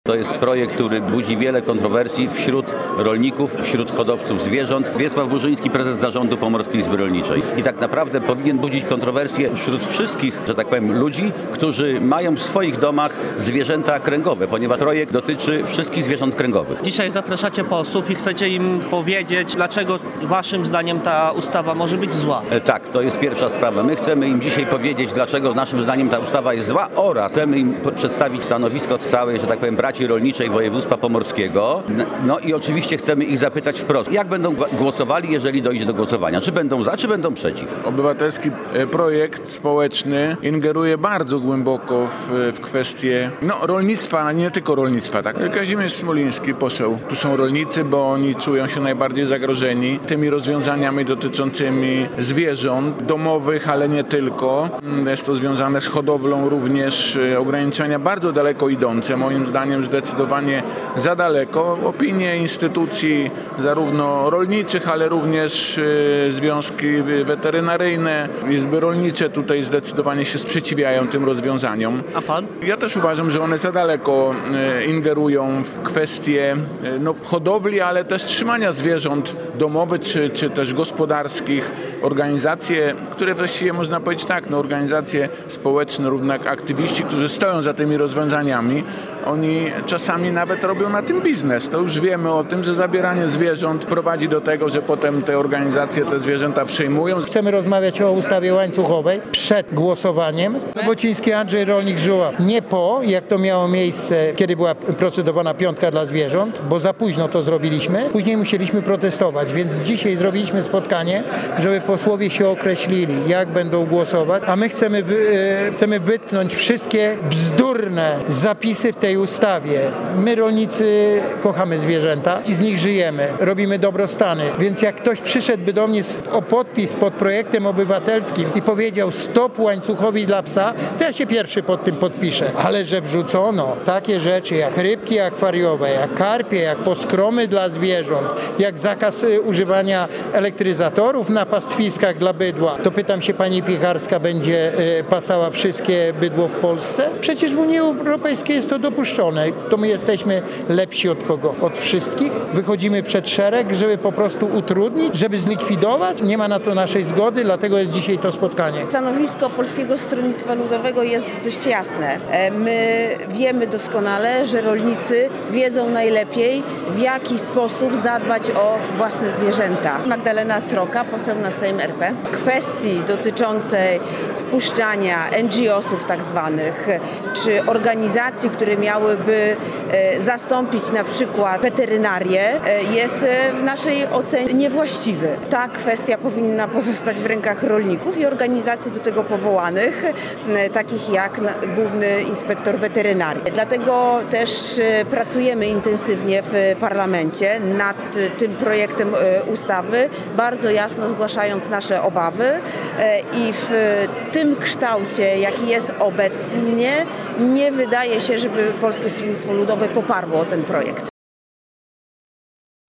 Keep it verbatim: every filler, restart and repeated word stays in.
To jest projekt, który budzi wiele kontrowersji wśród rolników, wśród hodowców zwierząt. Wiesław Burzyński, prezes zarządu Pomorskiej Izby Rolniczej. I tak naprawdę powinien budzić kontrowersje wśród wszystkich, że tak powiem, ludzi, którzy mają w swoich domach zwierzęta kręgowe, ponieważ projekt dotyczy wszystkich zwierząt kręgowych. Dzisiaj zapraszacie posłów i chcecie im powiedzieć, dlaczego waszym zdaniem ta ustawa może być zła. E, tak, to jest pierwsza sprawa. My chcemy im dzisiaj powiedzieć, dlaczego naszym zdaniem ta ustawa jest zła oraz chcemy im przedstawić stanowisko całej, że tak powiem, braci rolniczej województwa pomorskiego. No i oczywiście chcemy ich zapytać wprost, jak będą głosowali, jeżeli dojdzie do głosowania. Czy będą za, czy będą przeciw. Obywatelski projekt społeczny ingeruje bardzo głęboko w, w kwestie no, rolnictwa, a nie tylko rolnictwa. Tak? Kazimierz Smoliński, poseł. Tu są rolnicy, bo oni czują się najbardziej zagrożeni tymi rozwiązaniami dotyczącymi zwierząt domowych, ale nie tylko. Jest to związane z hodowlą również, ograniczenia bardzo daleko idące, moim zdaniem zdecydowanie za daleko. Opinie instytucji zarówno rolniczych, ale również związki weterynaryjne, izby rolnicze tutaj zdecydowanie się sprzeciwiają tym rozwiązaniom. A pan? Ja też uważam, że one za daleko ingerują w kwestie no, hodowli, ale też trzymania zwierząt domowych czy, czy też gospodarskich. Organizacje, które właściwie można powiedzieć tak, no, organizacje społeczne, równo jak aktywiści, którzy stoją za tymi rozwiązaniami, oni czasami nawet robią na tym biznes. To już wiemy o tym, że zabieranie zwierząt prowadzi do tego, że potem te organizacje te zwierzęta przejmują. Chcemy rozmawiać o ustawie łańcuchowej przed głosowaniem. Wociński Andrzej, rolnik Żuław. Nie po, jak to miało miejsce, kiedy była procedowana piątka dla zwierząt, bo za późno to zrobiliśmy. Później musieliśmy protestować, więc dzisiaj zrobiliśmy spotkanie, żeby posłowie się określili, jak będą głosować, a my chcemy, wy, e, chcemy wytknąć wszystkie bzdurne zapisy w tej ustawie. My rolnicy kochamy zwierzęta i z nich żyjemy, robimy dobrostany, więc jak ktoś przyszedłby do mnie o podpis pod projektem obywatelskim i powiedział stop łańcuchowi dla psa, to ja się pierwszy pod tym podpiszę. Ale że wrzucono takie rzeczy jak rybki akwariowe, jak karpie, jak poskromy dla zwierząt, jak zakaz używania elektryzatorów na pastwiskach dla bydła, to pytam się, pani Piekarska będzie pasała wszystkie bydło w Polsce? Przecież w Unii Europejskiej jest to dopuszczone. To my jesteśmy lepsi od kogo? Od wszystkich? Wychodzimy przed szereg, żeby po prostu utrudnić, żeby zlikwidować? Nie ma na to naszej zgody, dlatego jest dzisiaj to spotkanie. Stanowisko Polskiego Stronnictwa Ludowego jest dość jasne. My wiemy doskonale, że rolnicy wiedzą najlepiej, w jaki sposób zadbać o własne zwierzęta. Magdalena Sroka, poseł na Sejm R P. Kwestii dotyczącej wpuszczania N G O sów tak zwanych, czy organizacji, które miałyby zastąpić na przykład weterynarię, jest w naszej ocenie niewłaściwy. Ta kwestia powinna pozostać w rękach rolników i organizacji do tego powołanych, takich jak Główny Inspektor Weterynarii. Dlatego też pracujemy intensywnie w parlamencie nad tym projektem ustawy, bardzo jasno zgłaszając nasze obawy i w tym kształcie, jaki jest obecnie, nie wydaje się, żeby Polskie Stronnictwo Ludowe poparło ten projekt.